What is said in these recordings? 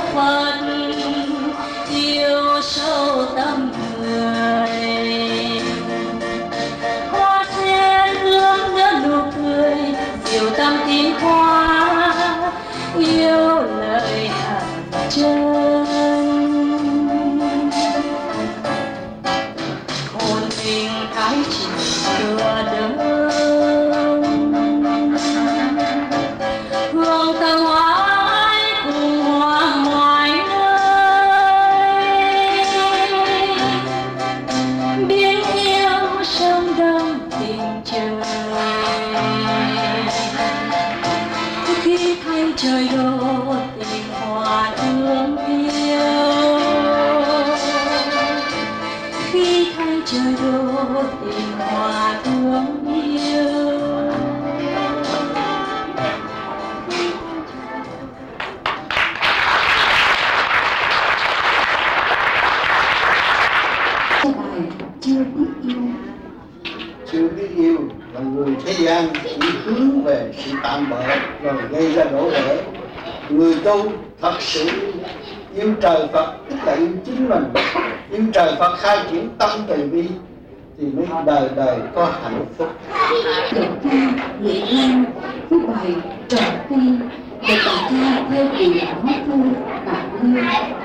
Phật yêu sâu tâm người. Hoa sen hướng đỡ nụ cười, diệu tâm tím hoa yêu lời hằng chân. Hồn mình thái chỉ đưa đớn, hương thơm hoái cùng hoa ngoài nơi. Biến yêu sông đông tình trời, khi thay trời đổ tình hòa thương yêu. Khi thay trời đổ tình hòa thương yêu. Bài chưa biết yêu. Chưa biết yêu là người thế gian chỉ hướng về sự tạm bợ rồi gây ra đổ vỡ. Người tu thật sự yêu trời Phật tức là yêu chính mình, yêu trời Phật khai triển tâm từ bi thì mới đời đời có hạnh phúc. Giọng ca Nghệ An với bài Tròn Cây được bài ca theo điệu hóa thơ Bạc Liêu.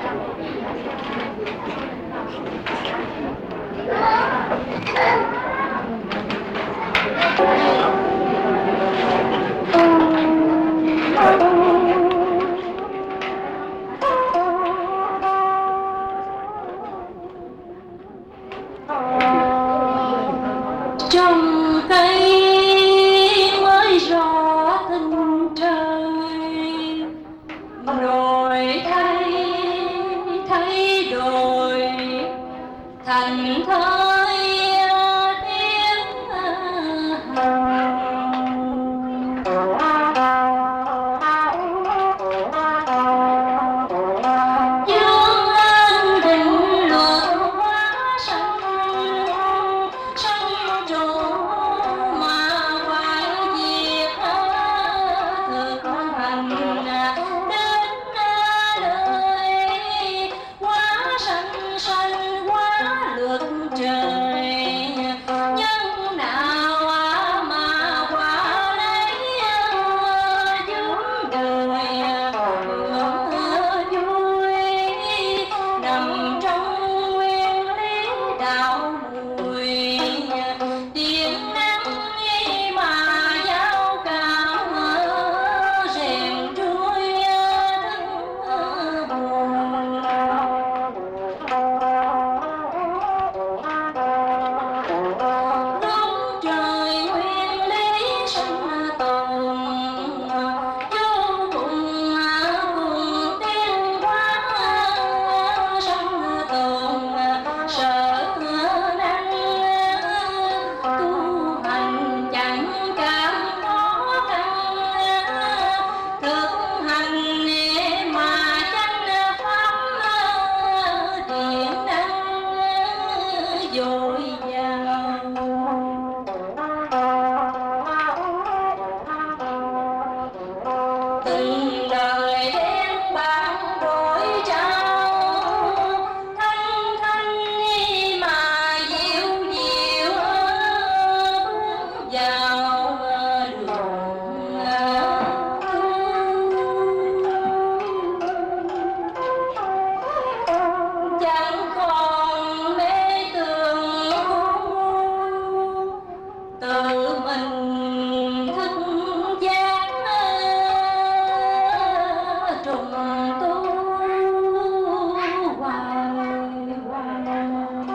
Trồng cây mới rõ tình trời, đổi thay đổi thành thơi tiếng hằng. Dương an định luật hóa sanh, sanh trụ mà phải diệt thực hành đến đời hóa sanh sanh hóa luật trời. Nhân nào mà quả lấy vốn đời hưởng vui, nằm trong nguyên lý đạo mùi. Tiếng nắng mà giao cảm rèn trôi thân buồn. Gốc trời nguyên lý sinh tồn, vô cùng tiên hóa sinh tồn. Sở năng tu hành chẳng cảm khó khăn, thực hành mà chánh pháp điện năng dồi dào. Từng đời đen bạc đổi trao, thanh thanh mà dịu dịu bước vào đường chẳng còn mê tưởng tự mình thức giác trùng tu hoài hoài.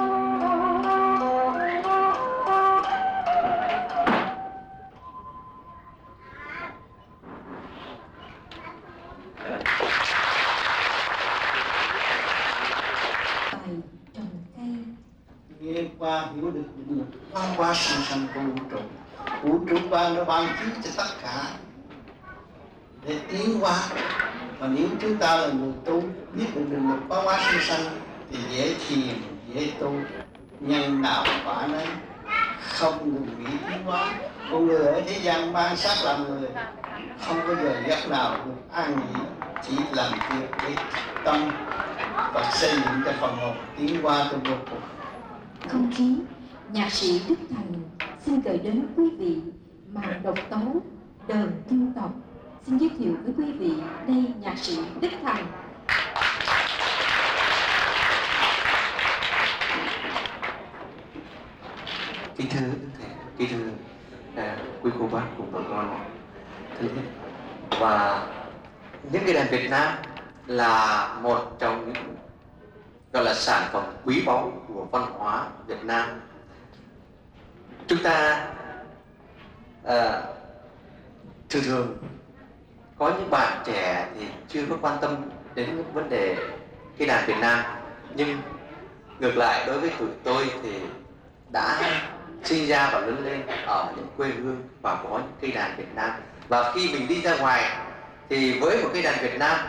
Bài Trồng Cây. Nghe qua hiểu được định luật quan qua sanh sanh của vũ trụ. Vũ trụ quan nó ban chiếu cho tất cả để tiến hóa. Và nếu chúng ta là người tu biết được định luật quan qua sanh sanh thì dễ thiền, dễ tu, nhân nào quả nấy, không ngừng nghỉ tiến hóa. Con người ở thế gian ban xác làm người, không có giờ giấc nào được an nghỉ, chỉ làm việc để tâm và xây dựng cho phần hồn tiến qua trong vô cùng. Không khí, nhạc sĩ Đức Thành xin gửi đến quý vị màn độc tấu Đờn Dân Tộc. Xin giới thiệu với quý vị đây nhạc sĩ Đức Thành. Kính thưa quý cô bác cùng bà con thân thiết, và những cái đàn Việt Nam là một trong những gọi là sản phẩm quý báu của văn hóa Việt Nam. Chúng ta thường có những bạn trẻ thì chưa có quan tâm đến những vấn đề cái đàn Việt Nam, nhưng ngược lại đối với tụi tôi thì đã sinh ra và lớn lên ở những quê hương và có những cây đàn Việt Nam, và khi mình đi ra ngoài thì với một cây đàn Việt Nam,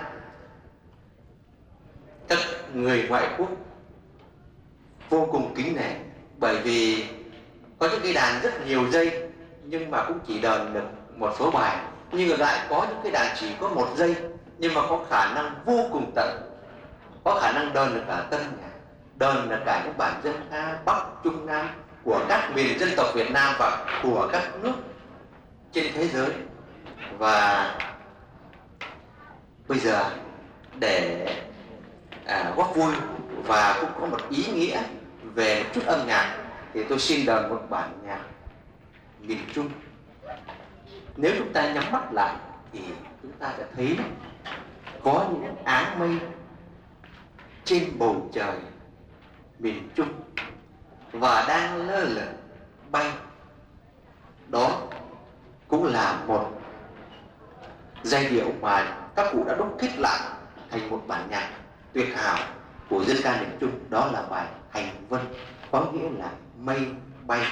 các người ngoại quốc vô cùng kính nể, bởi vì có những cây đàn rất nhiều dây nhưng mà cũng chỉ đờn được một số bài, nhưng ngược lại có những cây đàn chỉ có một dây nhưng mà có khả năng vô cùng tận, có khả năng đờn được cả tân nhạc, đờn được cả những bản dân ca Bắc Trung Nam của các miền dân tộc Việt Nam và của các nước trên thế giới. Và bây giờ để góp vui và cũng có một ý nghĩa về một chút âm nhạc thì tôi xin đờn một bản nhạc miền Trung. Nếu chúng ta nhắm mắt lại thì chúng ta sẽ thấy có những áng mây trên bầu trời miền Trung và đang lơ lửng bay. Đó cũng là một giai điệu mà các cụ đã đúc kết lại thành một bản nhạc tuyệt hảo của dân ca miền Trung. Đó là bài Hành Vân, có nghĩa là mây bay.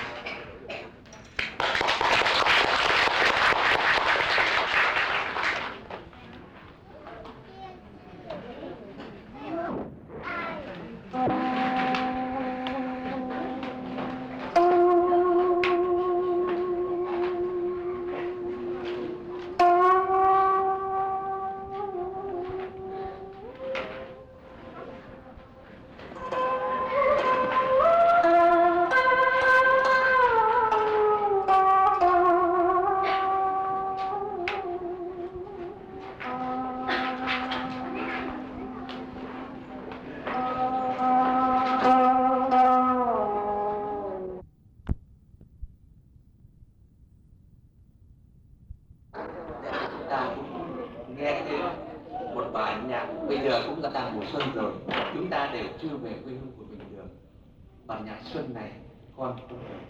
Nghe thêm một bản nhạc, bây giờ cũng đã đang mùa xuân rồi, chúng ta đều chưa về quê hương của mình được. Bản nhạc xuân này con không về.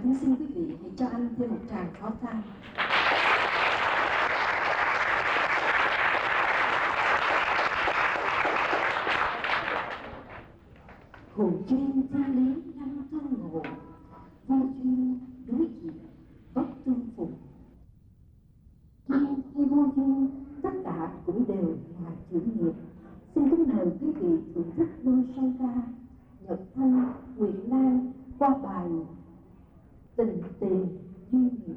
kính xin quý vị hãy cho anh thêm một tràng pháo tay. Hồn duyên thiên lý năm tương ngộ, vô duyên đối diện bất tương phùng. Duyên hay vô duyên, tất cả cũng đều là chữ nghiệp. Xin kính mời quý vị thưởng thức đôi song ca Nhật Thanh, Nguyệt Lan qua bài Tình tiền duyên nghiệp.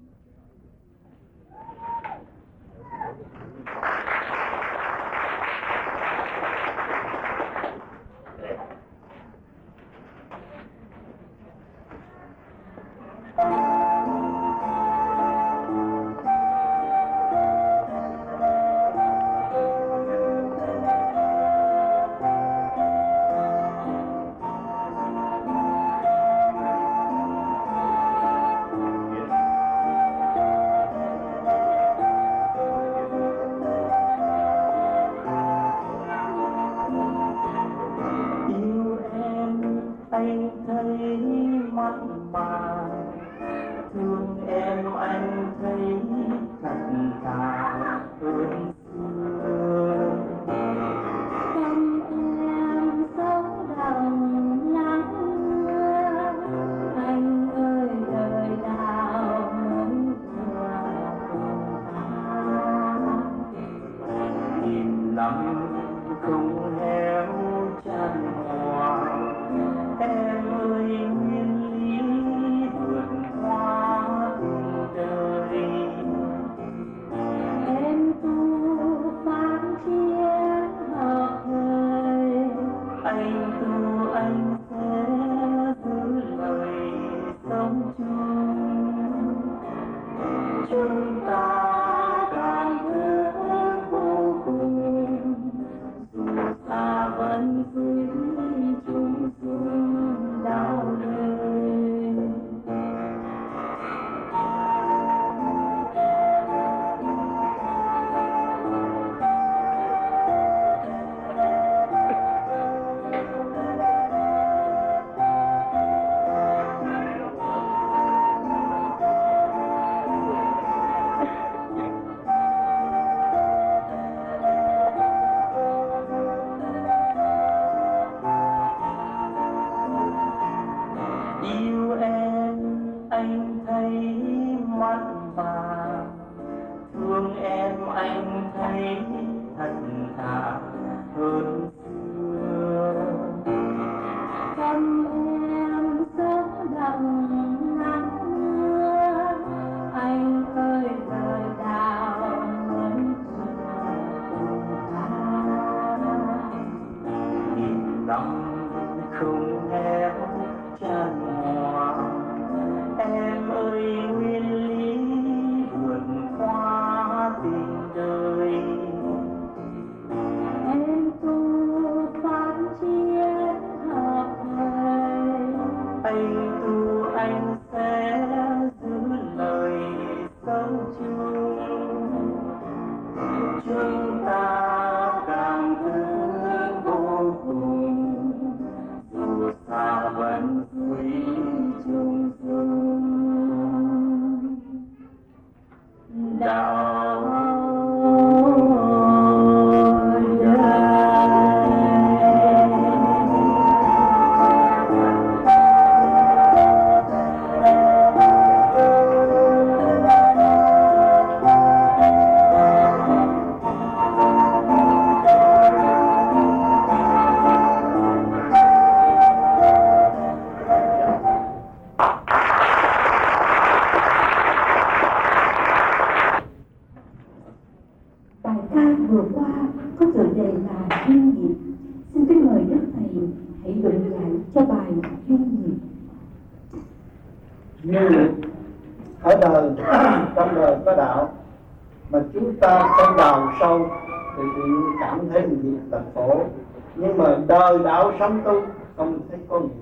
Nhưng mà đời đạo sống tu không thấy có nghĩa.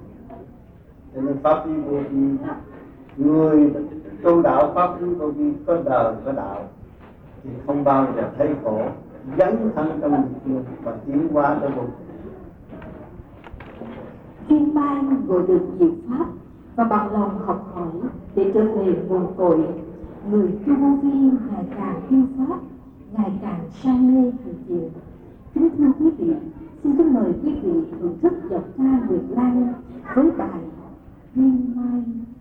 Cho nên pháp lý vô vi, người tu đạo pháp lý vô vi có đời có đạo thì không bao giờ thấy khổ, dấn thân trong nghiệp luôn và tiến hóa tới vô. Chuyên ban ngộ được nhiều pháp, và bằng lòng học hỏi để trở về nguồn cội. Người tu vô vi ngày càng yêu pháp, ngày càng say mê hành thiền. Kính thưa quý vị, xin kính mời quý vị thưởng thức giọng ca Nguyệt Lan với bài Duyên Mai.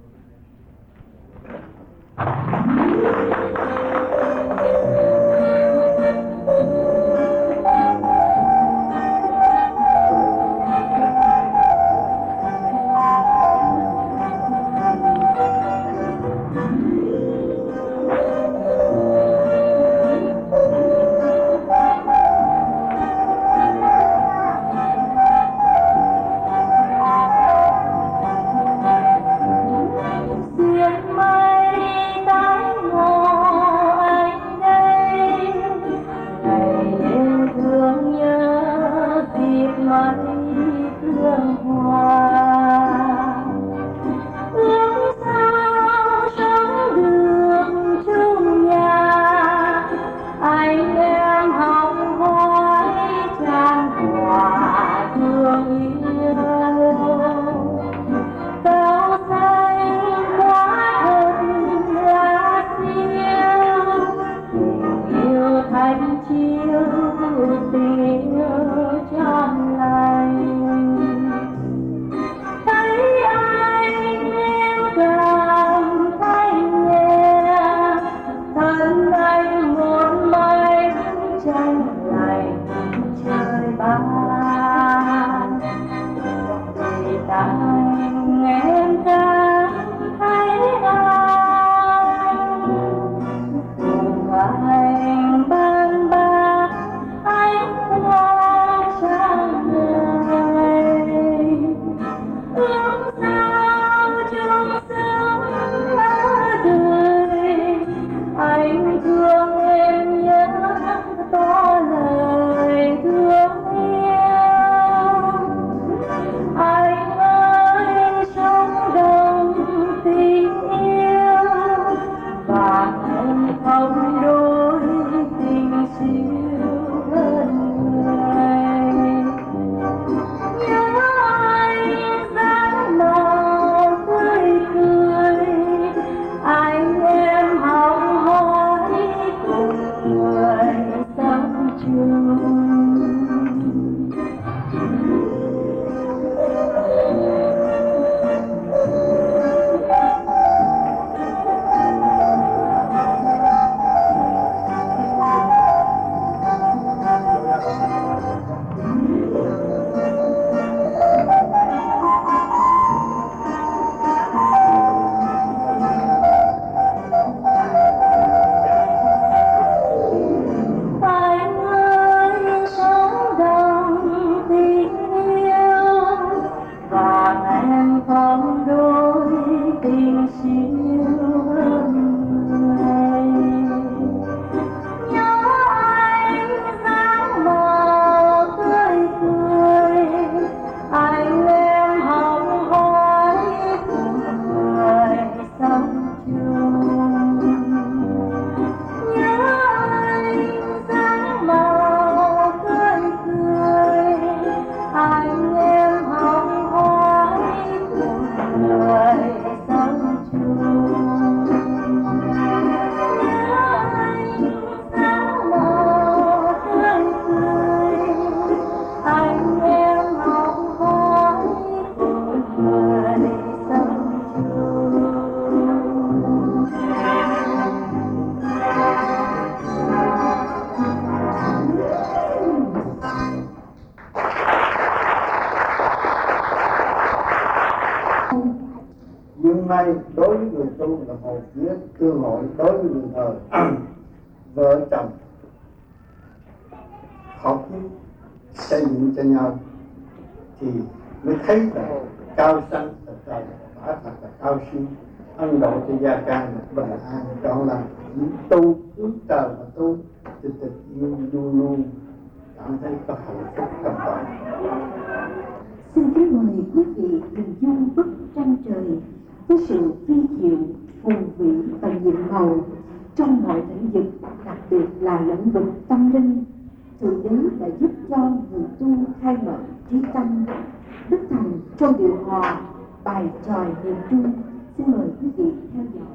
Nhưng may đối với người tu là một nghĩa tương hội đối với người đời. Vợ chồng học xây dựng cho nhau thì mới thấy là cao sang là trời, quả thật là cao siêu, ân độ cho gia can bình an trọn lành. Tu hướng trời mà tu thì tình yêu luôn luôn cảm thấy có hạnh phúc trong đó. Xin kính mời quý vị hình dung bức tranh trời với sự vi diệu, hùng vĩ và nhiệm màu trong mọi lĩnh vực, đặc biệt là lĩnh vực tâm linh. Thượng đế đã giúp cho người tu khai mở trí tâm, đức thành trong điều hòa bài Chòi miền Trung. Xin mời quý vị theo dõi.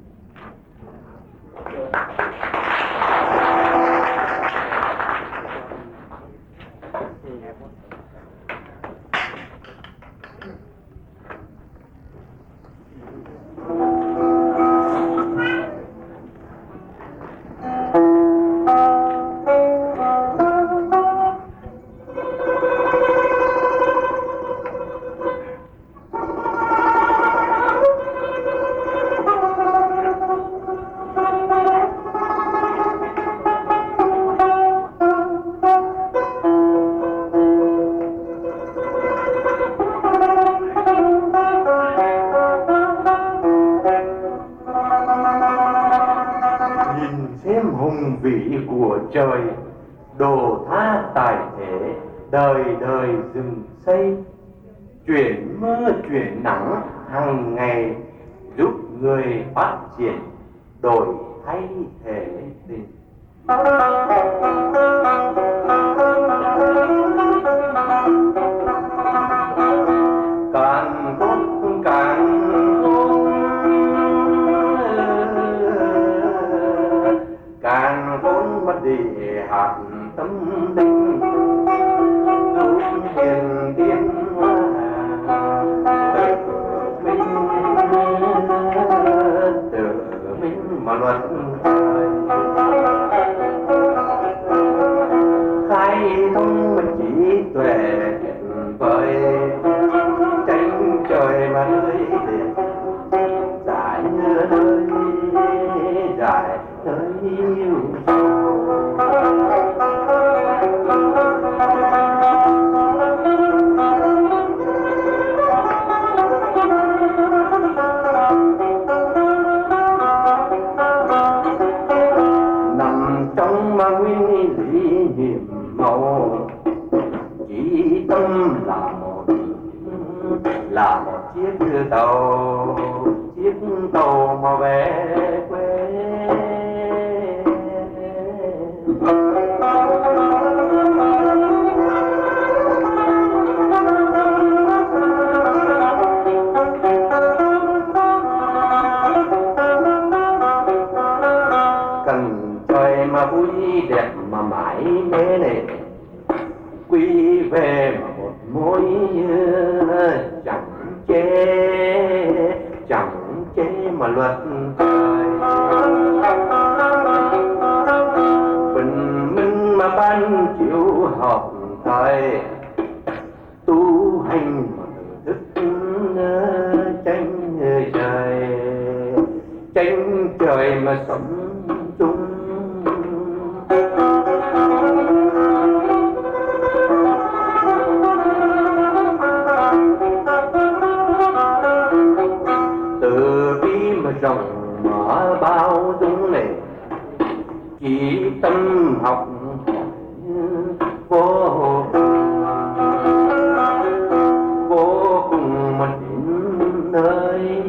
Trời đồ tha tài thế, đời đời rừng xây, chuyển mưa chuyển nắng hàng ngày, giúp người phát triển đổi thay thể tình. Càng tốt càng để hạt tâm linh giúp hiền tiến hóa tự mình mà luật khai thông trí tuệ vời tranh trời mà nơi để giải nơi giải nơi yêu nằm trong ma nguyên lý niệm màu chỉ tâm là một chiếc tàu mà về quê. Cần trời mà vui đẹp mà mãi mê này quy về mà một mối chẳng chế mà luật trời bình minh mà ban chiếu học thời tu hành mà thức tranh trời mà sống chung. Rộng mở bao dung này chỉ tâm học vô cùng mà đến nơi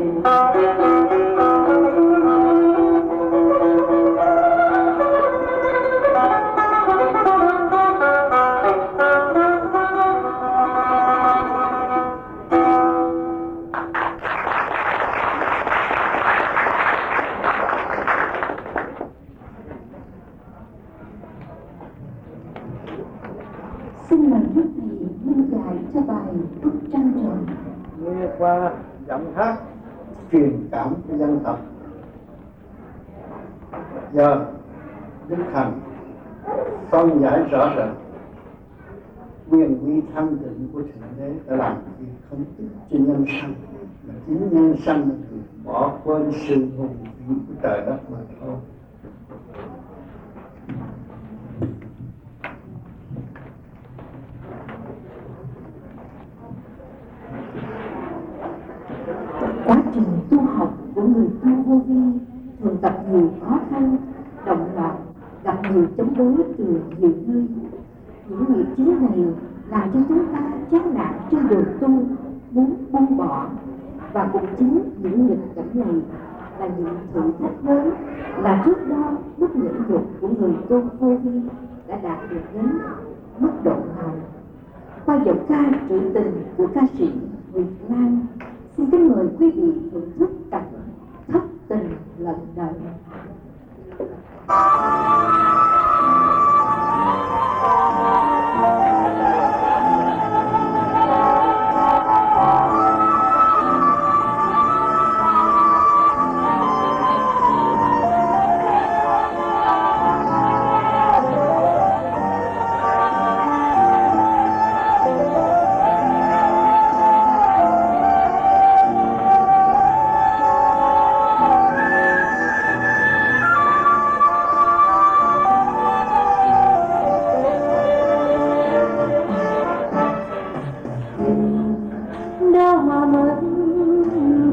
Xin mời quý vị minh giải cho bài Bức Trăng Trời. Nghe qua giọng hát truyền cảm cho dân tộc. Giờ Đức Thành phân giải rõ rệt quyền uy thanh tịnh của Thượng Đế đã làm việc không ích cho nhân sanh, mà chính nhân sanh thì bỏ quên sự hùng vĩ của trời đất mà thôi. Quá trình tu học của người tu vô vi thường gặp nhiều khó khăn, động loạn, gặp nhiều chống đối từ nhiều nơi. Những nghiệp chướng này làm cho chúng ta chán nản trên đường tu, muốn buông bỏ. Và cũng chính những nghịch cảnh này là những thử thách lớn, là thước đo mức nhẫn nhục của người tu vô vi đã đạt được đến mức độ nào. Qua giọng ca trữ tình của ca sĩ Việt Nam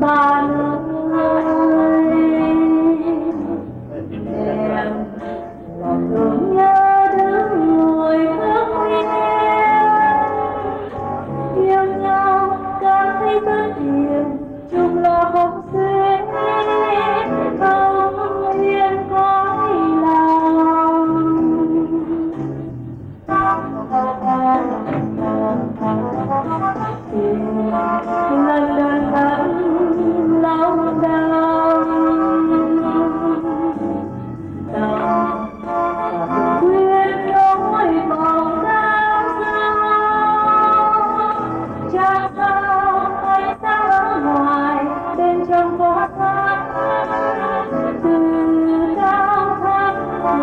Bạn ơi, em lòng thương nhớ đứng ngồi thương yêu nhau cảm thấy rất hiền chung lo không xuyên không yên cõi lòng tình lần lần vẫn lòng đau và quên nỗi vòng đau chẳng sao anh sao ở ngoài bên trong có sáng từ cao thấp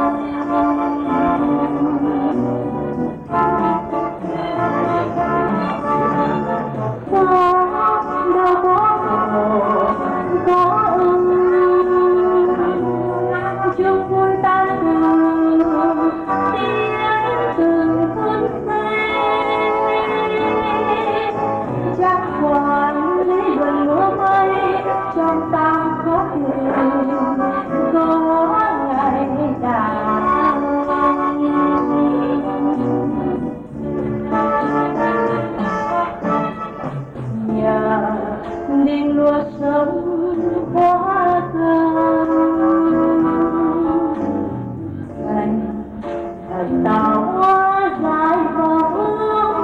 trong ta có tình có ngày đàn nhà ninh lúa sống hoa thơm xanh thật tao hoa dài vòng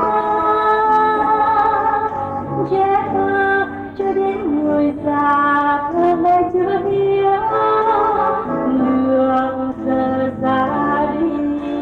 chết cho đến người già thơ mê chưa hiểu đường giờ ra đi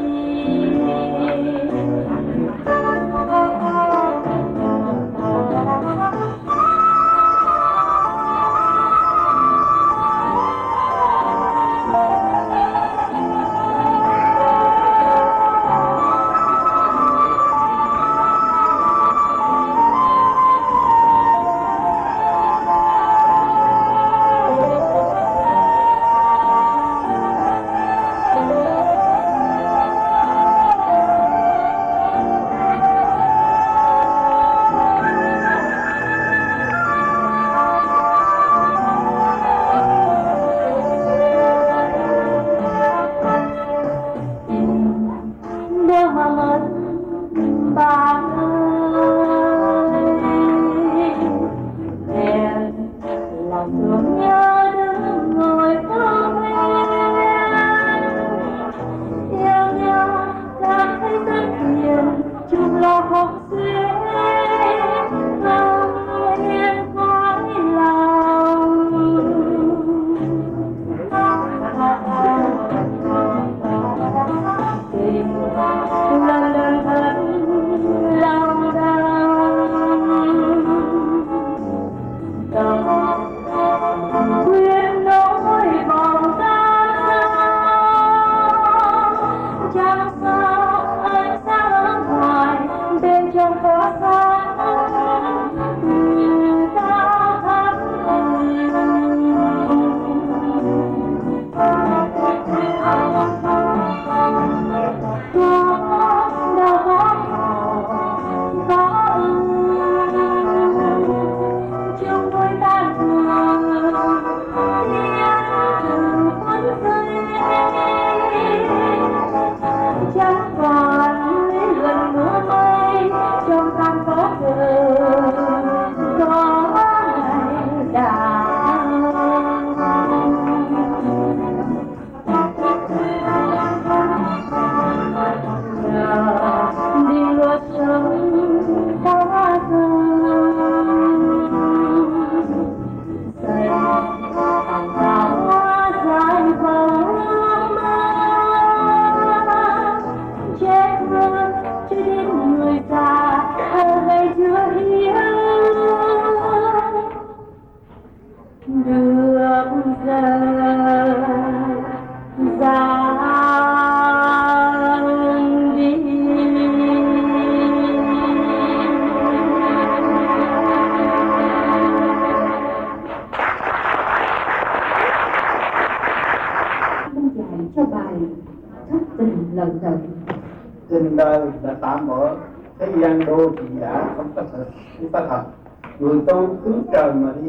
Tình đời là tạm bỡ, thế gian đô thị giả không có thật, người tu hướng trời mà đi,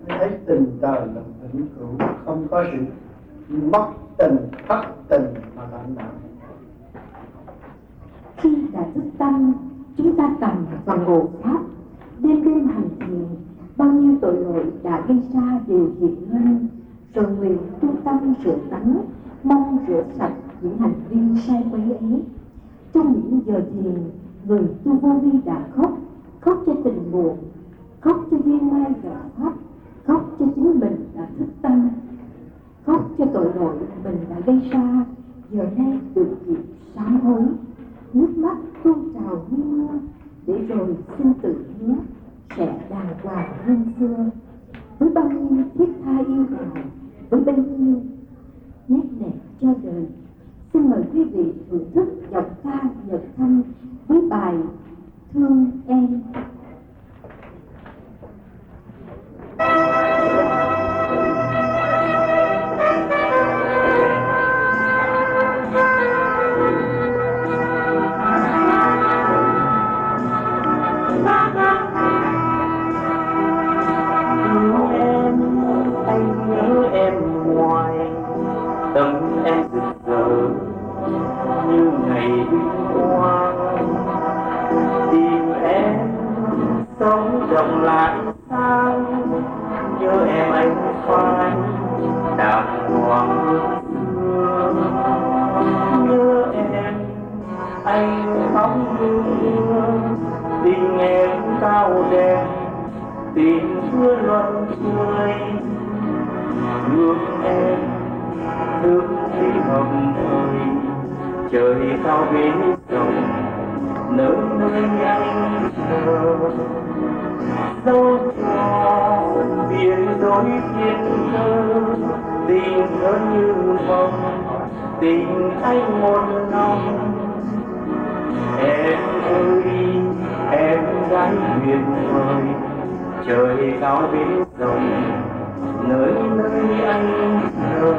thấy tình đời là vĩnh cửu, không có sự mất tình, thất tình mà lạnh nặng. Khi đã thức tâm, chúng ta tầm và ngộ pháp, đêm đêm hành thiền, bao nhiêu tội lỗi đã gây ra đều hiện lên, rồi nguyện tu tâm rửa tánh, mong rửa sạch những hành vi sai quấy ấy. Trong những giờ thiền, người tu vô vi đã khóc cho tình buồn, khóc cho duyên mai gặp pháp, khóc cho chính mình đã thức tâm, khóc cho tội lỗi mình đã gây ra, giờ nay được dịp sám hối. Nước mắt tuôn trào như mưa, để rồi xin tự hứa sẽ đàng hoàng hơn xưa, với bao nhiêu thiết tha yêu đào, với bấy nhiêu nét đẹp cho đời. Xin mời quý vị thưởng thức giọng ca Nhật Thanh với bài Thương Em. Tâm em rực rỡ như ngày vinh quang, tìm em sống rộng lại sang, nhớ em anh phai đàng hoàng hương xưa, nhớ em anh khóc như mưa, tình em cao đẹp, tình mưa luân chơi, thương em thương khi hồng thời, trời cao bến rộng nơi nơi anh chờ, dấu cho biển đôi thiên thơ, tình thơ như mộng, tình anh một lòng. Em ơi em gái tuyệt vời, trời cao bến rộng nơi nơi anh chờ,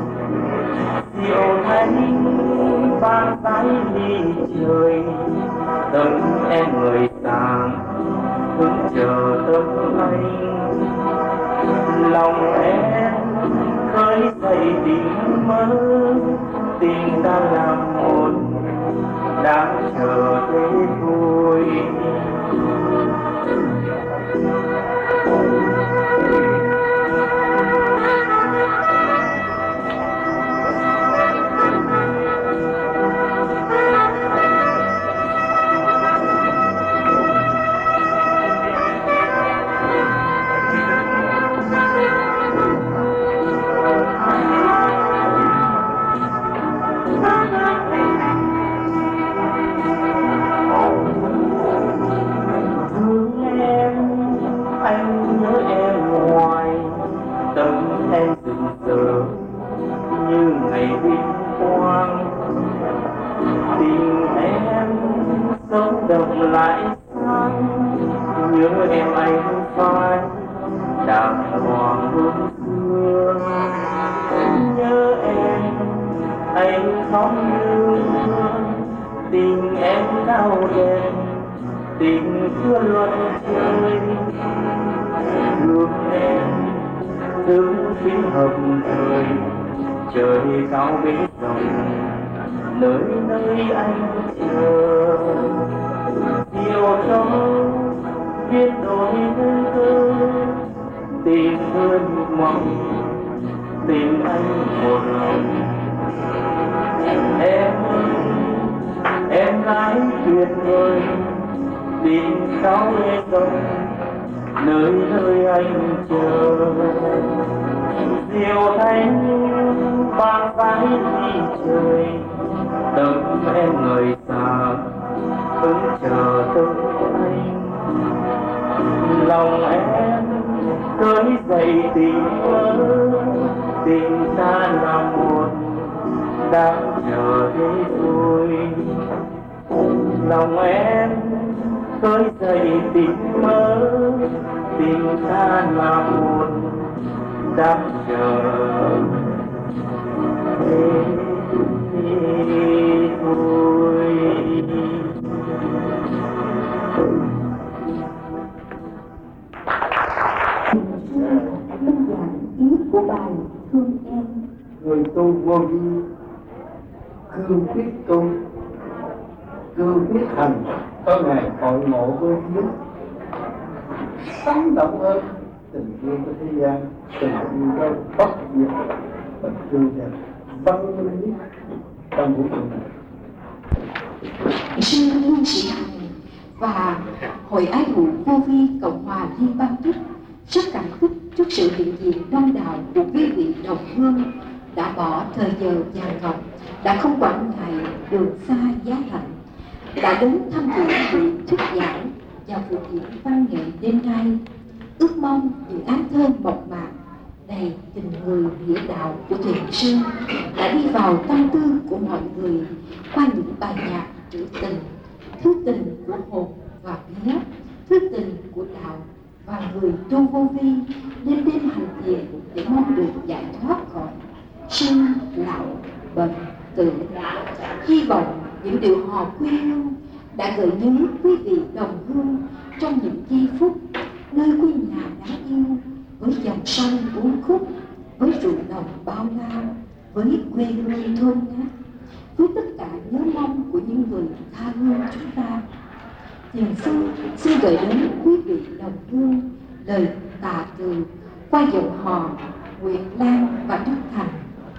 diệu thanh vang tái đi trời, tâm em người sàng hứng chờ tâm anh, lòng em khơi dậy tình mơ, tình ta làm một đang chờ thế thôi. Em rực rỡ như ngày vinh quang, tình em sống động lại sáng, nhớ em anh phai đàng hoàng hôm xưa, nhớ em anh khóc như mưa, tình em cao đẹp, tình xưa luân chơi, thương em thương khi hợp thời, trời cao bến rộng nơi nơi anh chờ, diệu trong biết đôi đơn cơ, tình thương mong tình anh một lòng. Em gái tuyệt vời, tình cao bến rộng nơi nơi anh chờ, diệu thanh vang vái đi trời, tâm em người xa hứng chờ tâm anh, lòng em khơi dậy tình mơ, tình ta là một đang chờ thế thôi. Lòng em khơi dậy tình mơ, tình ta là một đang chờ thế thôi. của bài Thương Em. Người tu vô vi, cương quyết tu, cương quyết hành, có ngày hội ngộ với Hiếu, sống động hơn tình yêu của thế gian, tình yêu đó bất diệt, tình thương đẹp văn minh nhất trong vũ trụ này. Sư Lương Sĩ Hằng và Hội Ái Hữu Vô Vi Cộng hòa Liên bang Đức rất cảm kích trước sự hiện diện đông đảo của quý vị đồng hương đã bỏ thời giờ vàng ngọc, đã không quản ngại đường xa giá lạnh, đã đến tham dự buổi thuyết giảng và phụ diễn văn nghệ đêm nay. Ước mong những áng thơ mộc mạc đầy tình người nghĩa đạo của thiền sư đã đi vào tâm tư của mọi người qua những bài nhạc trữ tình, thứ tình của hồn và vía, thứ tình của đạo và người tu vô vi đêm đêm hành thiền để mong được giải thoát khỏi sinh lão bệnh tử. Hy vọng những điệu hò quê hương đã gợi nhớ quý vị đồng hương trong những giây phút nơi quê nhà đáng yêu, với dòng sông uốn khúc, với ruộng đồng bao la, với quê hương thôn ngát, với tất cả nhớ mong của những người tha hương chúng ta. Thiền sư xin gửi đến quý vị đồng hương lời tạ từ qua giọng hò Nguyệt Lan và Đức Thành.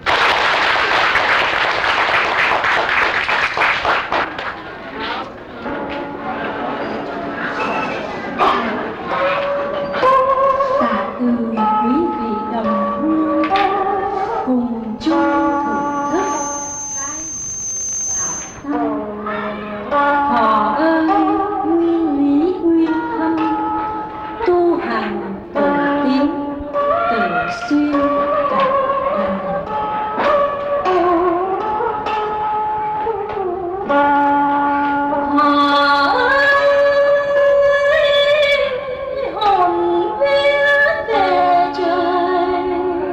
Tạ từ quý vị đồng hương cùng chung thưởng thức họ ơi nguyên lý nguyên thâm, tu hành tự tiến tự xuyên cả đời. Họ ơi hồn vía về trời,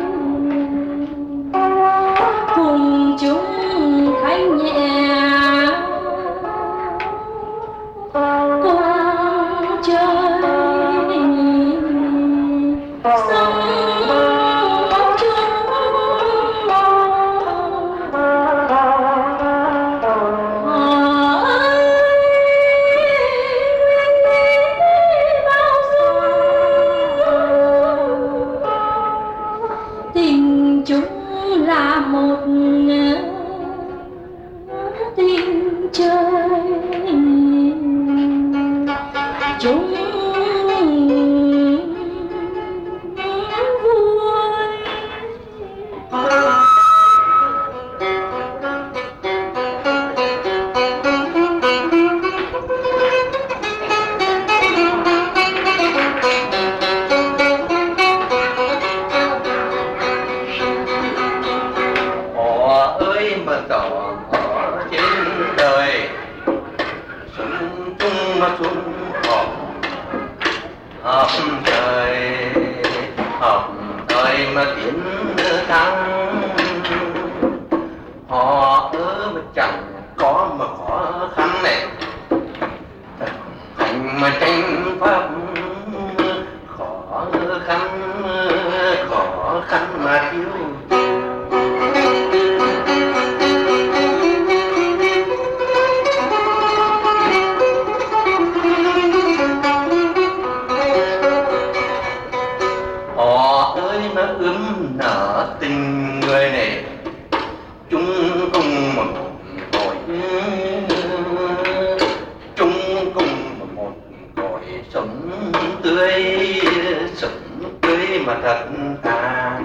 cùng chúng thanh nhẹ quang trời, sống chung họ ơi bao dung, tình chúng là một tình trời, chúng vui. Họ ơi mà tỏ ở trên đời, sống chung mà chung họ hợp trời, hợp đời mà tiến thắng. Họ ơi mà chẳng có mà khó khăn này, hành mà tranh pháp khó khăn mà thiếu. Họ ơi mà nở tình người này, chúng cùng một cội, chúng cùng một cội sống tươi mà thật thà.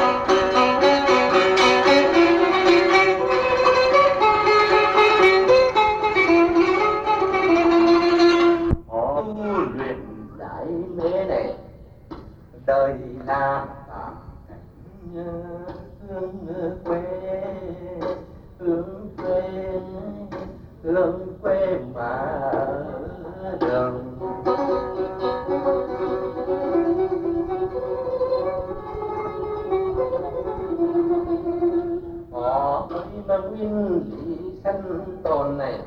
Họ tu luyện giải mê này, đời là tạm cảnh hướng quê mà đường. Họ ơi mà nguyên lý sanh tồn này,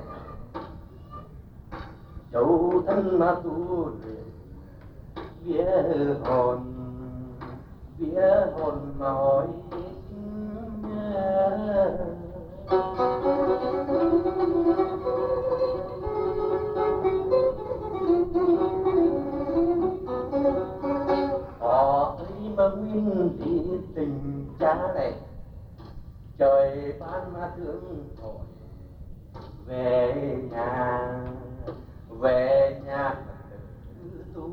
dấu thân mà tu luyện vía hồn vía hồn mỏi họ ấy mà nguyên lý tình cha này trời ban mà thương thổi về nhà tu